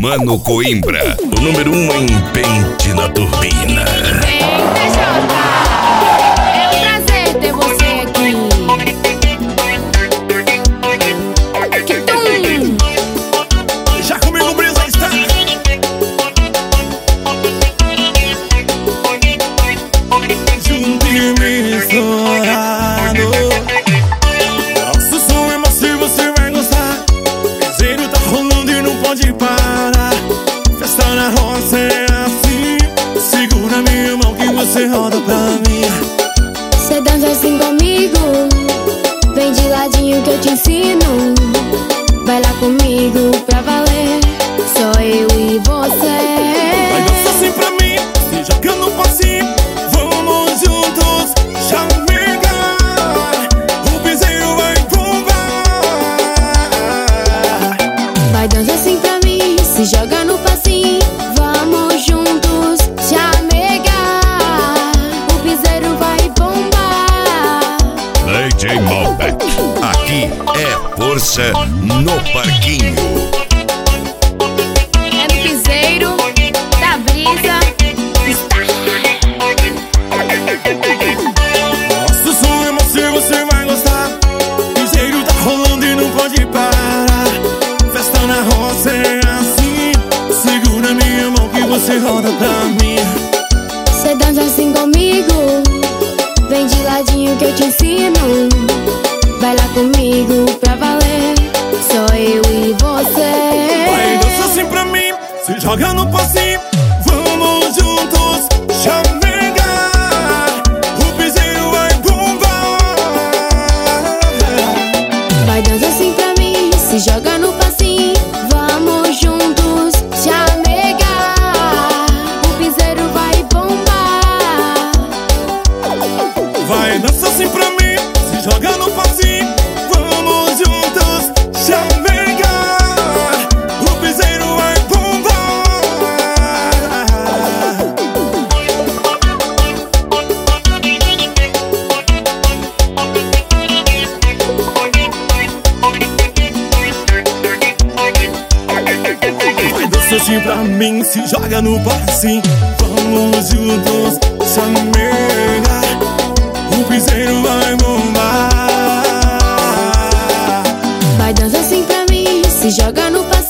Mano Coimbra, o número 1 em pente na turbina. É um prazer ter você aqui. Já comigo, Brisa está. Junto e misturado. Nosso som é macio, você vai gostar. Piseiro tá rolando e não pode parar. Festa na roça é assim. Segura minha mão que você roda pra mim. Cê dança assim comigo, vem de ladinho que eu te ensino. Vai lá comigo pra valer, só eu e você. Vai dançar assim pra mim, se joga no passinho. Vamos juntos, chamegar. O piseiro vai bombar. Vai dançar assim pra mim, se joga no passinho. Vamos juntos, chamegar. O piseiro vai bombar. DJ Malbec, aqui é força no parquinho. É no piseiro da Brisa está. Nosso som é macio, você vai gostar. Piseiro tá rolando e não pode parar. Festa na roça é assim. Segura minha mão que você roda pra mim. Cê dança assim comigo, vem de ladinho que eu te ensino. Vai lá comigo pra valer, só eu e você. Vai dançar assim pra mim, se joga no passinho. Vamos juntos, chamegar. O piseiro vai bombar. Vai dançar assim pra mim, se joga no passinho. Vamos juntos, chamegar. O piseiro vai bombar. Vai dançar assim pra mim, se joga no passinho. Vamos juntos, chamegar. O piseiro vai bombar. Vai dançar assim pra mim, se joga no passinho. Vamos juntos, chamegar. O piseiro vai bombar. Vai dançar assim pra mim, se joga no passinho.